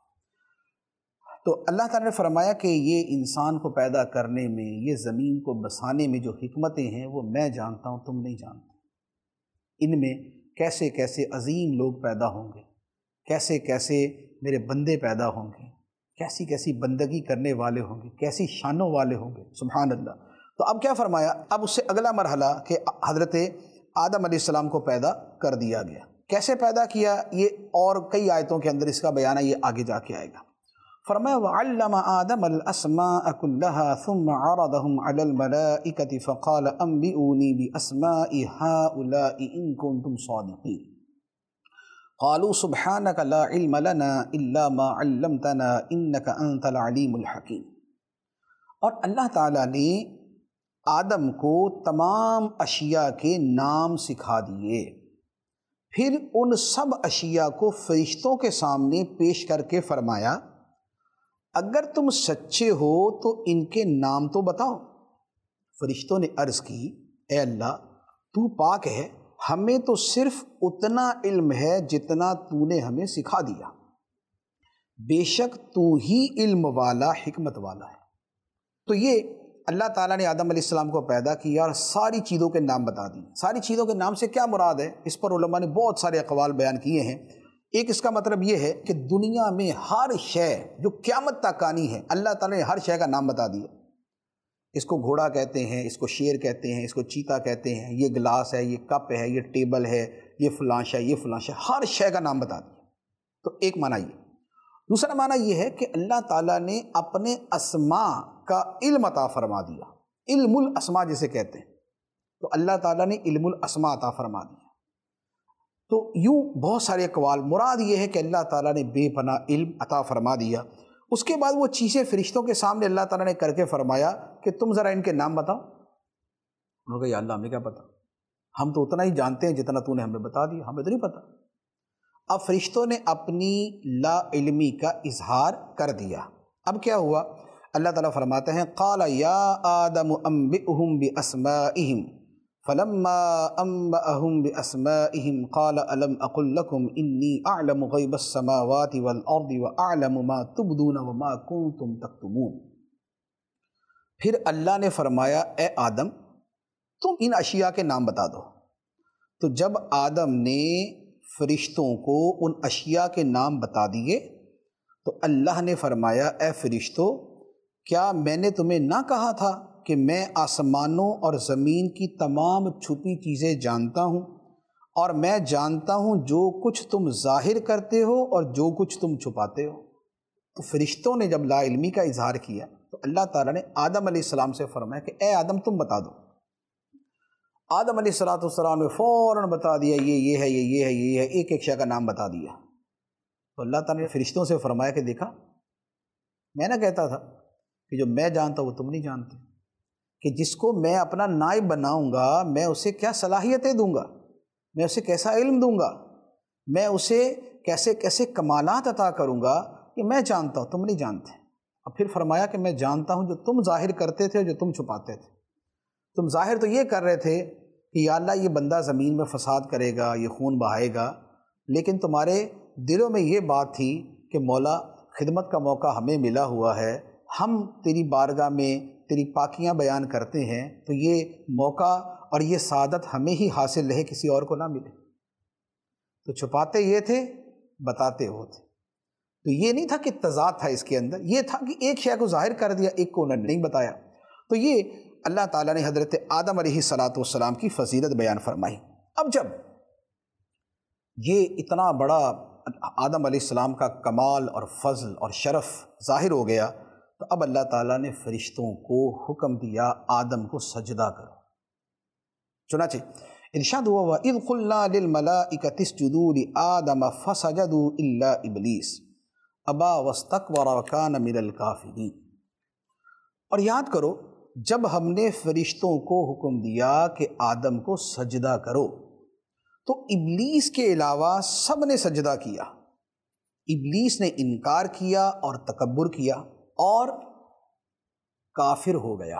تو اللہ تعالیٰ نے فرمایا کہ یہ انسان کو پیدا کرنے میں، یہ زمین کو بسانے میں جو حکمتیں ہیں وہ میں جانتا ہوں، تم نہیں جانتے۔ ان میں کیسے کیسے عظیم لوگ پیدا ہوں گے، کیسے کیسے میرے بندے پیدا ہوں گے، کیسی کیسی بندگی کرنے والے ہوں گے، کیسی شانوں والے ہوں گے، سبحان اللہ۔ تو اب کیا فرمایا، اب اس سے اگلا مرحلہ کہ حضرت آدم علیہ السلام کو پیدا کر دیا گیا۔ کیسے پیدا کیا، یہ اور کئی آیتوں کے اندر اس کا بیان ہے، یہ آگے جا کے آئے گا۔ فرمایا وَعَلَّمَ آدَمَ الْأَسْمَاءَ كُلَّهَا ثُمَّ عَرَضَهُمْ عَلَى الْمَلَائِكَةِ فَقَالَ أَنْبِئُونِي بِأَسْمَاءِ هَؤُلَاءِ إِن كُنتُمْ صَادِقِينَ قَالُوا سُبْحَانَكَ لَا عِلْمَ لَنَا إِلَّا مَا عَلَّمْتَنَا إِنَّكَ أَنْتَ الْعَلِيمُ الْحَكِيمُ۔ اور اللہ تعالیٰ نے آدم کو تمام اشیاء کے نام سکھا دیے، پھر ان سب اشیاء کو فرشتوں کے سامنے پیش کر کے فرمایا اگر تم سچے ہو تو ان کے نام تو بتاؤ۔ فرشتوں نے عرض کی اے اللہ تو پاک ہے، ہمیں تو صرف اتنا علم ہے جتنا تو نے ہمیں سکھا دیا، بے شک تو ہی علم والا حکمت والا ہے۔ تو یہ اللہ تعالیٰ نے آدم علیہ السلام کو پیدا کیا اور ساری چیزوں کے نام بتا دی۔ ساری چیزوں کے نام سے کیا مراد ہے، اس پر علماء نے بہت سارے اقوال بیان کیے ہیں۔ ایک اس کا مطلب یہ ہے کہ دنیا میں ہر شے جو قیامت تک آنی ہے اللہ تعالیٰ نے ہر شے کا نام بتا دیا۔ اس کو گھوڑا کہتے ہیں، اس کو شیر کہتے ہیں، اس کو چیتا کہتے ہیں، یہ گلاس ہے، یہ کپ ہے، یہ ٹیبل ہے، یہ فلاں شے، یہ فلاں شے، ہر شے کا نام بتا دیا۔ تو ایک معنی یہ۔ دوسرا معنی یہ ہے کہ اللہ تعالیٰ نے اپنے اسماء کا علم عطا فرما دیا، علم الاسماء جسے کہتے ہیں، تو اللہ تعالیٰ نے علم الاسماء عطا فرما دیا۔ تو یوں بہت سارے اقوال، مراد یہ ہے کہ اللہ تعالیٰ نے بے پناہ علم عطا فرما دیا۔ اس کے بعد وہ چیزیں فرشتوں کے سامنے اللہ تعالیٰ نے کر کے فرمایا کہ تم ذرا ان کے نام بتاؤ۔ انہوں نے کہا یا اللہ ہمیں کیا پتہ، ہم تو اتنا ہی جانتے ہیں جتنا تو نے ہمیں بتا دیا، ہمیں تو نہیں پتہ۔ اب فرشتوں نے اپنی لا علمی کا اظہار کر دیا۔ اب کیا ہوا، اللہ تعالیٰ فرماتے ہیں قال یا آدم انبئہم باسمائہم فلما انبأہم باسمائہم قال الم اقل لکم انی اعلم غیب السماوات والارض واعلم ما تبدون وما کنتم تکتمون۔ پھر اللہ نے فرمایا اے آدم تم ان اشیاء کے نام بتا دو۔ تو جب آدم نے فرشتوں کو ان اشیاء کے نام بتا دیے تو اللہ نے فرمایا اے فرشتوں کیا میں نے تمہیں نہ کہا تھا کہ میں آسمانوں اور زمین کی تمام چھپی چیزیں جانتا ہوں، اور میں جانتا ہوں جو کچھ تم ظاہر کرتے ہو اور جو کچھ تم چھپاتے ہو۔ تو فرشتوں نے جب لا علمی کا اظہار کیا تو اللہ تعالیٰ نے آدم علیہ السلام سے فرمایا کہ اے آدم تم بتا دو۔ آدم علیہ السلام نے فوراً بتا دیا یہ ہے، یہ ہے، یہ ہے، ایک ایک شے کا نام بتا دیا۔ تو اللہ تعالیٰ نے فرشتوں سے فرمایا کہ دیکھا میں نہ کہتا تھا کہ جو میں جانتا وہ تم نہیں جانتے، کہ جس کو میں اپنا نائب بناؤں گا میں اسے کیا صلاحیتیں دوں گا، میں اسے کیسا علم دوں گا، میں اسے کیسے کیسے کمالات عطا کروں گا، کہ میں جانتا ہوں تم نہیں جانتے۔ اور پھر فرمایا کہ میں جانتا ہوں جو تم ظاہر کرتے تھے اور جو تم چھپاتے تھے۔ تم ظاہر تو یہ کر رہے تھے کہ یا اللہ یہ بندہ زمین میں فساد کرے گا، یہ خون بہائے گا، لیکن تمہارے دلوں میں یہ بات تھی کہ مولا خدمت کا موقع ہمیں ملا ہوا ہے، ہم تیری بارگاہ میں تیری پاکیاں بیان کرتے ہیں، تو یہ موقع اور یہ سعادت ہمیں ہی حاصل رہے، کسی اور کو نہ ملے۔ تو چھپاتے یہ تھے، بتاتے وہ تھے۔ تو یہ نہیں تھا کہ تضاد تھا اس کے اندر، یہ تھا کہ ایک شے کو ظاہر کر دیا، ایک کو انہوں نے نہیں بتایا۔ تو یہ اللہ تعالیٰ نے حضرت آدم علیہ السلام کی فضیلت بیان فرمائی۔ اب جب یہ اتنا بڑا آدم علیہ السلام کا کمال اور فضل اور شرف ظاہر ہو گیا تو اب اللہ تعالیٰ نے فرشتوں کو حکم دیا آدم کو سجدہ کرو۔ چنانچہ ارشاد ہوا وَإِذْ قُلْنَا لِلْمَلَائِكَةِ اسْجُدُوا لِآدَمَ فَسَجَدُوا إِلَّا إِبْلِيسَ أَبَى وَاسْتَكْبَرَ وَكَانَ مِنَ الْكَافِرِينَ۔ اور یاد کرو جب ہم نے فرشتوں کو حکم دیا کہ آدم کو سجدہ کرو تو ابلیس کے علاوہ سب نے سجدہ کیا۔ ابلیس نے انکار کیا اور تکبر کیا اور کافر ہو گیا۔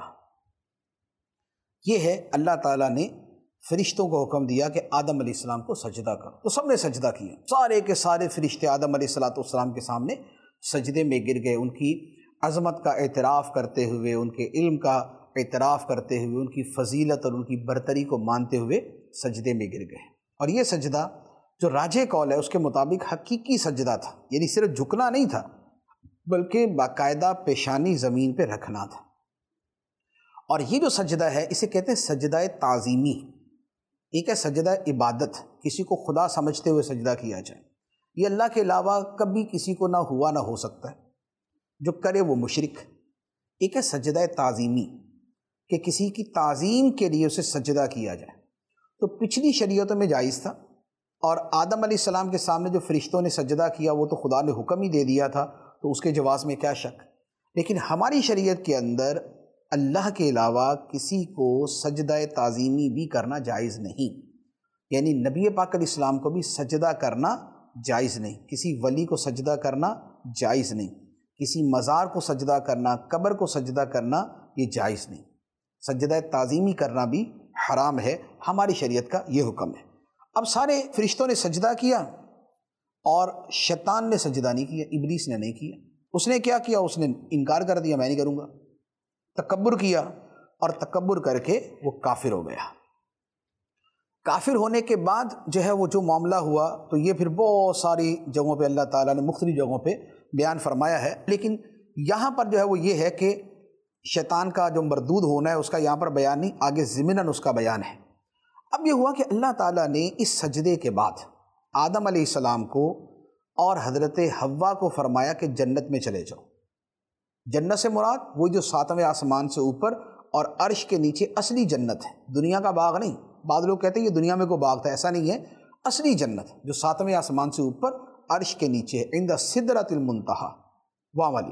یہ ہے اللہ تعالیٰ نے فرشتوں کو حکم دیا کہ آدم علیہ السلام کو سجدہ کرو، تو سب نے سجدہ کیا، سارے کے سارے فرشتے آدم علیہ السلام کے سامنے سجدے میں گر گئے، ان کی عظمت کا اعتراف کرتے ہوئے، ان کے علم کا اعتراف کرتے ہوئے، ان کی فضیلت اور ان کی برتری کو مانتے ہوئے سجدے میں گر گئے۔ اور یہ سجدہ جو راجح قول ہے اس کے مطابق حقیقی سجدہ تھا، یعنی صرف جھکنا نہیں تھا بلکہ باقاعدہ پیشانی زمین پہ رکھنا تھا۔ اور یہ جو سجدہ ہے اسے کہتے ہیں سجدہ تعظیمی۔ ایک ہے سجدہ عبادت، کسی کو خدا سمجھتے ہوئے سجدہ کیا جائے، یہ اللہ کے علاوہ کبھی کسی کو نہ ہوا نہ ہو سکتا ہے، جو کرے وہ مشرک۔ ایک ہے سجدہ تعظیمی کہ کسی کی تعظیم کے لیے اسے سجدہ کیا جائے، تو پچھلی شریعتوں میں جائز تھا، اور آدم علیہ السلام کے سامنے جو فرشتوں نے سجدہ کیا وہ تو خدا نے حکم ہی دے دیا تھا، تو اس کے جواز میں کیا شک۔ لیکن ہماری شریعت کے اندر اللہ کے علاوہ کسی کو سجدہ تعظیمی بھی کرنا جائز نہیں، یعنی نبی پاک علیہ السلام کو بھی سجدہ کرنا جائز نہیں، کسی ولی کو سجدہ کرنا جائز نہیں، کسی مزار کو سجدہ کرنا، قبر کو سجدہ کرنا یہ جائز نہیں، سجدہ تعظیمی کرنا بھی حرام ہے، ہماری شریعت کا یہ حکم ہے۔ اب سارے فرشتوں نے سجدہ کیا اور شیطان نے سجدہ نہیں کیا، ابلیس نے نہیں کیا۔ اس نے کیا کیا؟ اس نے انکار کر دیا، میں نہیں کروں گا، تکبر کیا، اور تکبر کر کے وہ کافر ہو گیا۔ کافر ہونے کے بعد جو ہے وہ جو معاملہ ہوا تو یہ پھر بہت ساری جگہوں پہ اللہ تعالیٰ نے مختلف جگہوں پہ بیان فرمایا ہے، لیکن یہاں پر جو ہے وہ یہ ہے کہ شیطان کا جو مردود ہونا ہے اس کا یہاں پر بیان نہیں، آگے ضمناً اس کا بیان ہے۔ اب یہ ہوا کہ اللہ تعالیٰ نے اس سجدے کے بعد آدم علیہ السلام کو اور حضرت حوا کو فرمایا کہ جنت میں چلے جاؤ۔ جنت سے مراد وہ جو 7ویں آسمان سے اوپر اور عرش کے نیچے اصلی جنت ہے، دنیا کا باغ نہیں۔ بعض لوگ کہتے ہیں یہ دنیا میں کوئی باغ تھا، ایسا نہیں ہے، اصلی جنت جو 7ویں آسمان سے اوپر عرش کے نیچے ہے، عند سدرۃ المنتہا، وہاں والی۔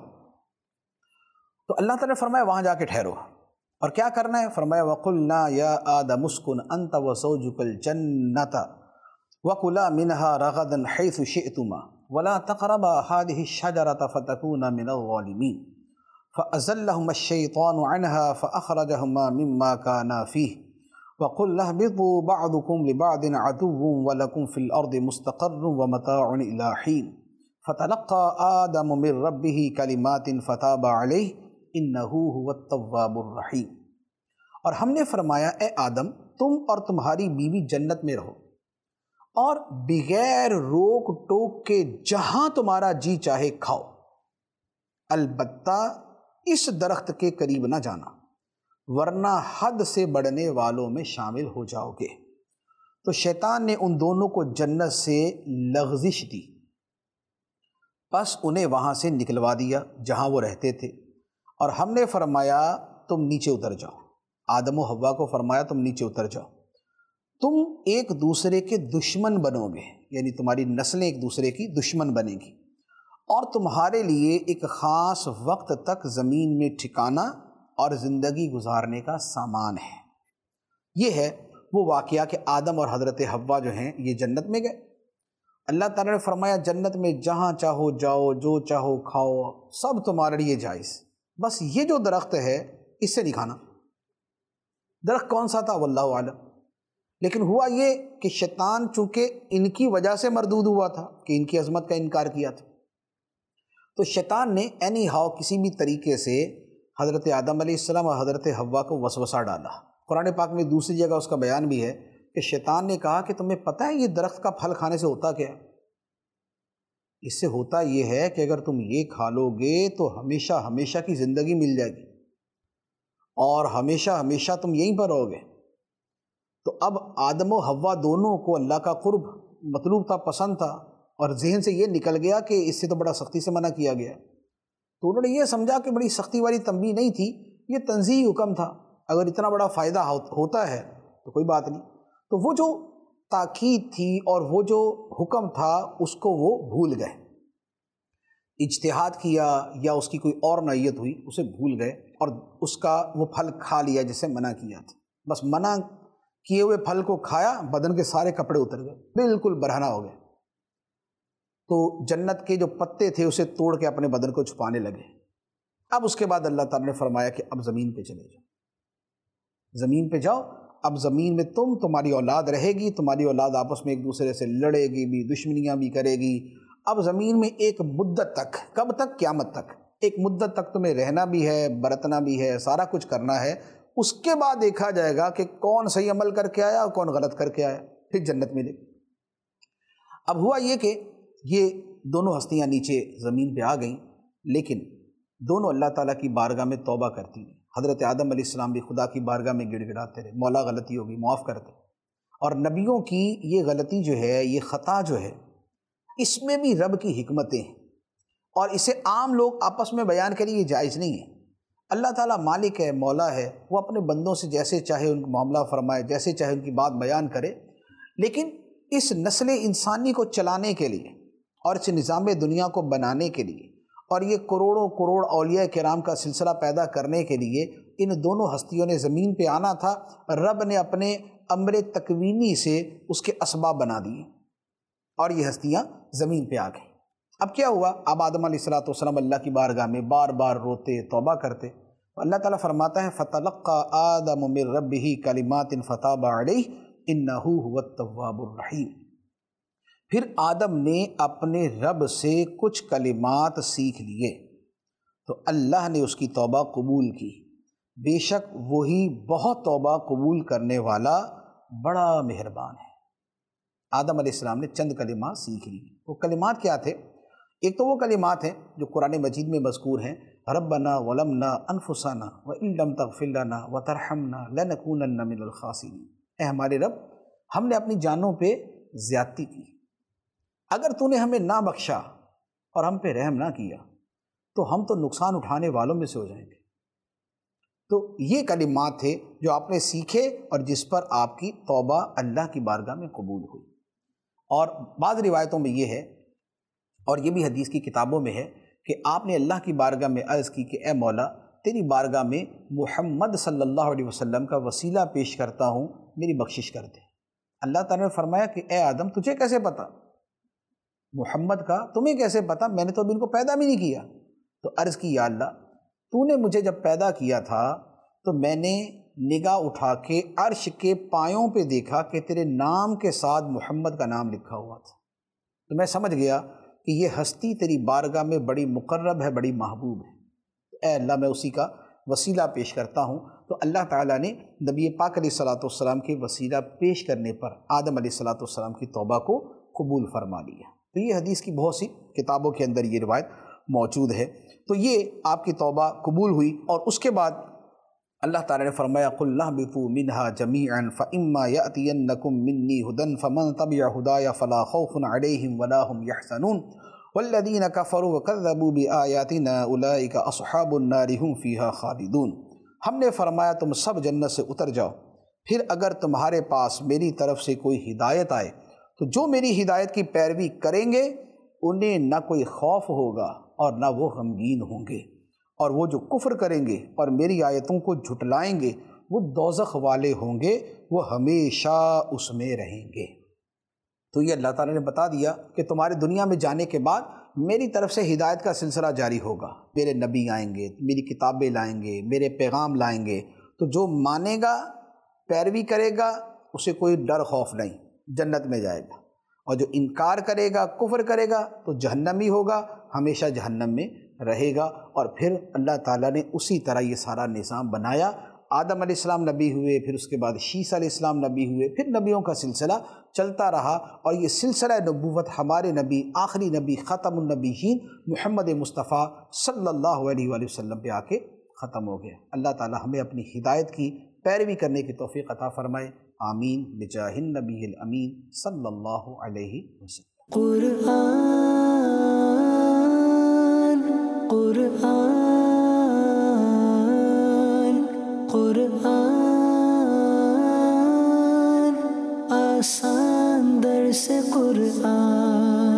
تو اللہ تعالیٰ نے فرمایا وہاں جا کے ٹھہرو، اور کیا کرنا ہے؟ فرمایا وَقُلْنَا يَا آدَمُ اسْكُنْ أَنْتَ وَزَوْجُكَ الْجَنَّةَ وَكُلَا مِنْهَا رَغَدًا حَيْثُ شِئْتُمَا وَلَا تَقْرَبَا هَٰذِهِ الشَّجَرَةَ فَتَكُونَا مِنَ الظَّالِمِينَ فَأَزَلَّهُمَا الشَّيْطَانُ عَنْهَا فَأَخْرَجَهُمَا مِمَّا كَانَا فِيهِ وَقُلْنَا اهْبِطُوا بَعْضُكُمْ لِبَعْضٍ عَدُوٌّ وَلَكُمْ فِي الْأَرْضِ مُسْتَقَرٌّ وَمَتَاعٌ إِلَىٰ حِينٍ فَتَلَقَّىٰ آدَمُ مِن رَّبِّهِ كَلِمَاتٍ فَتَابَ عَلَيْهِ إِنَّهُ هُوَ التَّوَّابُ الرَّحِيمُ۔ اور ہم نے فرمایا اے آدم تم اور تمہاری بیوی جنت میں رہو، اور بغیر روک ٹوک کے جہاں تمہارا جی چاہے کھاؤ، البتہ اس درخت کے قریب نہ جانا ورنہ حد سے بڑھنے والوں میں شامل ہو جاؤ گے۔ تو شیطان نے ان دونوں کو جنت سے لغزش دی، پس انہیں وہاں سے نکلوا دیا جہاں وہ رہتے تھے، اور ہم نے فرمایا تم نیچے اتر جاؤ۔ آدم و حوا کو فرمایا تم نیچے اتر جاؤ، تم ایک دوسرے کے دشمن بنو گے، یعنی تمہاری نسلیں ایک دوسرے کی دشمن بنے گی، اور تمہارے لیے ایک خاص وقت تک زمین میں ٹھکانا اور زندگی گزارنے کا سامان ہے۔ یہ ہے وہ واقعہ کہ آدم اور حضرت حوا جو ہیں یہ جنت میں گئے۔ اللہ تعالیٰ نے فرمایا جنت میں جہاں چاہو جاؤ، جو چاہو کھاؤ، سب تمہارے لیے جائز، بس یہ جو درخت ہے اس سے نہیں کھانا۔ درخت کون سا تھا واللہ عالم، لیکن ہوا یہ کہ شیطان چونکہ ان کی وجہ سے مردود ہوا تھا کہ ان کی عظمت کا انکار کیا تھا، تو شیطان نے اینی ہاؤ کسی بھی طریقے سے حضرت آدم علیہ السلام اور حضرت حوا کو وسوسہ ڈالا۔ قرآن پاک میں دوسری جگہ اس کا بیان بھی ہے کہ شیطان نے کہا کہ تمہیں پتہ ہے یہ درخت کا پھل کھانے سے ہوتا کیا ہے؟ اس سے ہوتا یہ ہے کہ اگر تم یہ کھا لو گے تو ہمیشہ ہمیشہ کی زندگی مل جائے گی، اور ہمیشہ ہمیشہ تم یہیں پر رہو گے۔ تو اب آدم و حوا دونوں کو اللہ کا قرب مطلوب تھا، پسند تھا، اور ذہن سے یہ نکل گیا کہ اس سے تو بڑا سختی سے منع کیا گیا، تو انہوں نے یہ سمجھا کہ بڑی سختی والی تنبیہ نہیں تھی، یہ تنزیہی حکم تھا، اگر اتنا بڑا فائدہ ہوتا ہے تو کوئی بات نہیں۔ تو وہ جو تاکید تھی اور وہ جو حکم تھا اس کو وہ بھول گئے، اجتہاد کیا یا اس کی کوئی اور نیت ہوئی اسے بھول گئے، اور اس کا وہ پھل کھا لیا جسے منع کیا تھا۔ بس منع کیے ہوئے پھل کو کھایا، بدن کے سارے کپڑے اتر گئے، بالکل برہنہ ہو گئے۔ تو جنت کے جو پتے تھے اسے توڑ کے اپنے بدن کو چھپانے لگے۔ اب اس کے بعد اللہ تعالیٰ نے فرمایا کہ اب زمین پہ چلے جاؤ، زمین پہ جاؤ، اب زمین میں تمہاری اولاد رہے گی، تمہاری اولاد آپس میں ایک دوسرے سے لڑے گی بھی، دشمنیاں بھی کرے گی۔ اب زمین میں ایک مدت تک، کب تک؟ قیامت تک، ایک مدت تک تمہیں رہنا بھی ہے، برتنا بھی ہے، سارا کچھ کرنا ہے۔ اس کے بعد دیکھا جائے گا کہ کون صحیح عمل کر کے آیا اور کون غلط کر کے آیا، پھر جنت ملے گی۔ اب ہوا یہ کہ یہ دونوں ہستیاں نیچے زمین پہ آ گئیں، لیکن دونوں اللہ تعالیٰ کی بارگاہ میں توبہ کرتی ہیں۔ حضرت آدم علیہ السلام بھی خدا کی بارگاہ میں گڑ گڑاتے رہے، مولا غلطی ہوگی معاف کر دے۔ اور نبیوں کی یہ غلطی جو ہے، یہ خطا جو ہے، اس میں بھی رب کی حکمتیں ہیں، اور اسے عام لوگ آپس میں بیان کریں یہ جائز نہیں ہے۔ اللہ تعالیٰ مالک ہے، مولا ہے، وہ اپنے بندوں سے جیسے چاہے ان کو معاملہ فرمائے، جیسے چاہے ان کی بات بیان کرے، لیکن اس نسل انسانی کو چلانے کے لیے اور اس نظام دنیا کو بنانے کے لیے اور یہ کروڑوں کروڑ اولیاء کرام کا سلسلہ پیدا کرنے کے لیے ان دونوں ہستیوں نے زمین پہ آنا تھا۔ رب نے اپنے امر تکوینی سے اس کے اسباب بنا دیے اور یہ ہستیاں زمین پہ آ گئیں۔ اب کیا ہوا؟ اب آدم علیہ السلام اللہ کی بارگاہ میں بار بار روتے، توبہ کرتے۔ اللہ تعالیٰ فرماتا ہے فَتَلَقَّى آدَمُ مِن رَبِّهِ كَلِمَاتٍ فَتَابَ عَلَيْهِ إِنَّهُ هُوَ التَّوَّابُ الرَّحِيمُ۔ پھر آدم نے اپنے رب سے کچھ کلمات سیکھ لیے تو اللہ نے اس کی توبہ قبول کی، بے شک وہی بہت توبہ قبول کرنے والا بڑا مہربان ہے۔ آدم علیہ السلام نے چند کلمات سیکھ لی۔ وہ کلمات کیا تھے؟ ایک تو وہ کلمات ہیں جو قرآن مجید میں مذکور ہیں، ربنا ظلمنا انفسنا وان لم تغفر لنا وترحمنا لنکونن من الخاسرین۔ اے ہمارے رب، ہم نے اپنی جانوں پہ زیادتی کی، اگر تو نے ہمیں نہ بخشا اور ہم پہ رحم نہ کیا تو ہم تو نقصان اٹھانے والوں میں سے ہو جائیں گے۔ تو یہ کلمات تھے جو آپ نے سیکھے اور جس پر آپ کی توبہ اللہ کی بارگاہ میں قبول ہوئی۔ اور بعض روایتوں میں یہ ہے، اور یہ بھی حدیث کی کتابوں میں ہے، کہ آپ نے اللہ کی بارگاہ میں عرض کی کہ اے مولا، تیری بارگاہ میں محمد صلی اللہ علیہ وسلم کا وسیلہ پیش کرتا ہوں، میری بخشش کر دے۔ اللہ تعالیٰ نے فرمایا کہ اے آدم، تجھے کیسے پتا محمد کا؟ تمہیں کیسے پتا؟ میں نے تو ابھی ان کو پیدا بھی نہیں کیا۔ تو عرض کی یا اللہ، تو نے مجھے جب پیدا کیا تھا تو میں نے نگاہ اٹھا کے عرش کے پایوں پہ دیکھا کہ تیرے نام کے ساتھ محمد کا نام لکھا ہوا تھا، تو میں سمجھ گیا کہ یہ ہستی تیری بارگاہ میں بڑی مقرب ہے، بڑی محبوب ہے۔ اے اللہ، میں اسی کا وسیلہ پیش کرتا ہوں۔ تو اللہ تعالیٰ نے نبی پاک علیہ السلام کے وسیلہ پیش کرنے پر آدم علیہ السلام کی توبہ کو قبول فرما لیا۔ تو یہ حدیث کی بہت سی کتابوں کے اندر یہ روایت موجود ہے۔ تو یہ آپ کی توبہ قبول ہوئی، اور اس کے بعد اللہ تعالیٰ نے فرمایا قُلْ اهْبِطُوا مِنْهَا جَمِيعًا فَإِمَّا يَأْتِيَنَّكُم مِّنِّي هُدًى فَمَن تَبِعَ هُدَايَ فَلَا خَوْفٌ عَلَيْهِمْ وَلَا هُمْ يَحْزَنُونَ وَالَّذِينَ كَفَرُوا وَكَذَّبُوا بِآيَاتِنَا أُولَٰئِكَ أَصْحَابُ النَّارِ هُمْ فِيهَا خَالِدُونَ۔ ہم نے فرمایا تم سب جنت سے اتر جاؤ، پھر اگر تمہارے پاس میری طرف سے کوئی ہدایت آئے تو جو میری ہدایت کی پیروی کریں گے انہیں نہ کوئی خوف ہوگا اور نہ وہ غمگین ہوں گے، اور وہ جو کفر کریں گے اور میری آیتوں کو جھٹلائیں گے وہ دوزخ والے ہوں گے، وہ ہمیشہ اس میں رہیں گے۔ تو یہ اللہ تعالیٰ نے بتا دیا کہ تمہارے دنیا میں جانے کے بعد میری طرف سے ہدایت کا سلسلہ جاری ہوگا، میرے نبی آئیں گے، میری کتابیں لائیں گے، میرے پیغام لائیں گے، تو جو مانے گا، پیروی کرے گا، اسے کوئی ڈر خوف نہیں، جنت میں جائے گا، اور جو انکار کرے گا، کفر کرے گا تو جہنمی ہوگا، ہمیشہ جہنم میں رہے گا۔ اور پھر اللہ تعالیٰ نے اسی طرح یہ سارا نظام بنایا۔ آدم علیہ السلام نبی ہوئے، پھر اس کے بعد شیس علیہ السلام نبی ہوئے، پھر نبیوں کا سلسلہ چلتا رہا، اور یہ سلسلہ نبوت ہمارے نبی، آخری نبی، ختم النبیین محمد مصطفیٰ صلی اللہ علیہ وآلہ وسلم پہ آ کے ختم ہو گیا۔ اللہ تعالیٰ ہمیں اپنی ہدایت کی پیروی کرنے کی توفیق عطا فرمائے، آمین بجاہ النبی الامین صلی اللہ علیہ وسلم۔ قرآن آسان در سے قرآن